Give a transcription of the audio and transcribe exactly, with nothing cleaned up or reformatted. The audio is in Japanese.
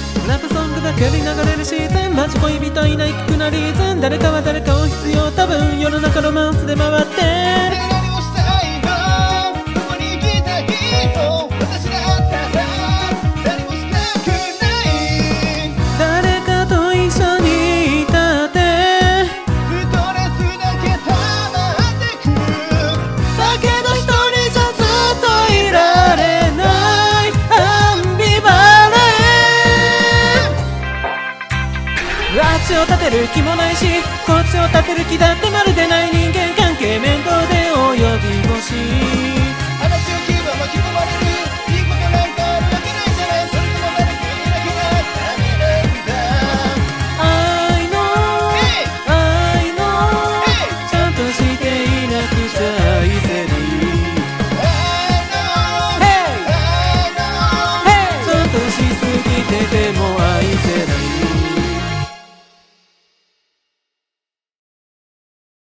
ラブソングだけに流れるシーズン、マジ恋人いないくなリーズン、誰かは誰かを必要、多分世の中ロマンスで回って何をしたいの、共に生きたいの、私だったら何もしたくない。 誰かと一緒にいたってストレスだけ溜まってく、 だけど一人じゃずっといられないアンビバレン、あっちを立てる気もないしこっちを立てる気だってまるでない人間関係面倒で及び腰